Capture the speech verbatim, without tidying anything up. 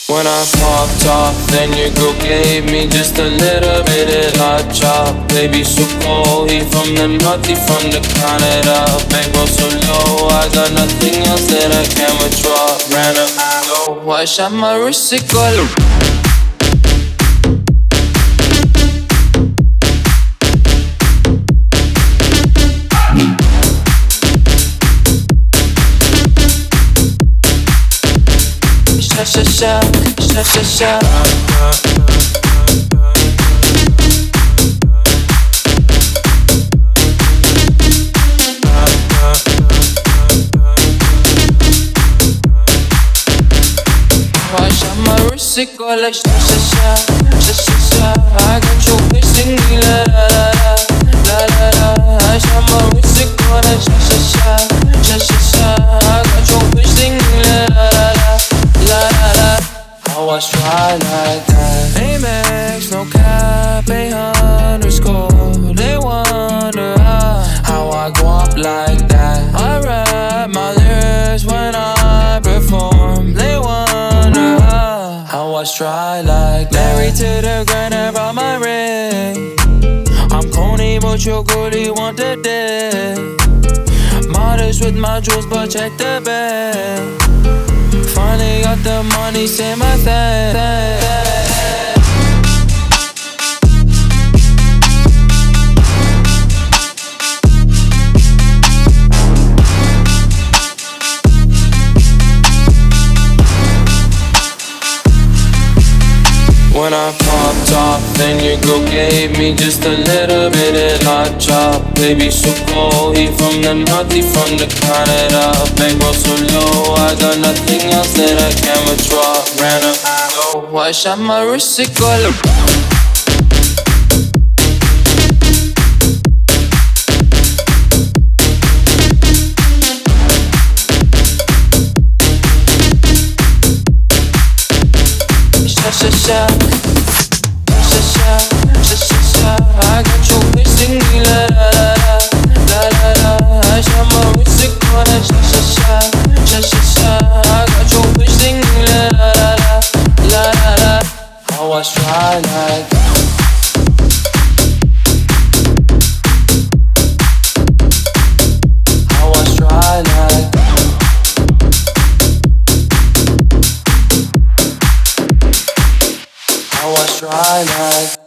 When I popped off, then your girl gave me just a little bit of hot chop. Baby, so cold, he from the north, he from the Canada. Bankroll so low, I got nothing else that I can withdraw. Ran up low, I shot my wrist, it go low. Sha sha sha, sha sha sha. I shot my wrist, it go like sha sha sha, sha sha sha. I got your bitch singing la la la la la la. I shot my wrist, it go like sha sha sha, sha sha sha. I got your bitch singing la la la la. La la la, I was try like that. Amex, no cap, a underscore. They wonder how, how I go up like that. I rap my lyrics when I perform. They wonder how, how I try like that. Married to the grind, I brought my ring. I'm Coney, but your goodie want the dick. Modest with my jewels, but check the bag. Finally got the money, say my thing. When I popped off, then your girl gave me just a little bit of hot chop. Baby, so cold, he from the north, he from the Canada. Bankroll so low, I got nothing else that I can withdraw. Ran up low, I shot my wrist, it go low. Sha sha sha, sha sha sha, sha sha. I got your bitch singing la la la la la la. I shot my wrist, it go like sha sha sha, sha sha sha. I got your bitch singing la la la la la la. I was try like that. I was try like that. I was try like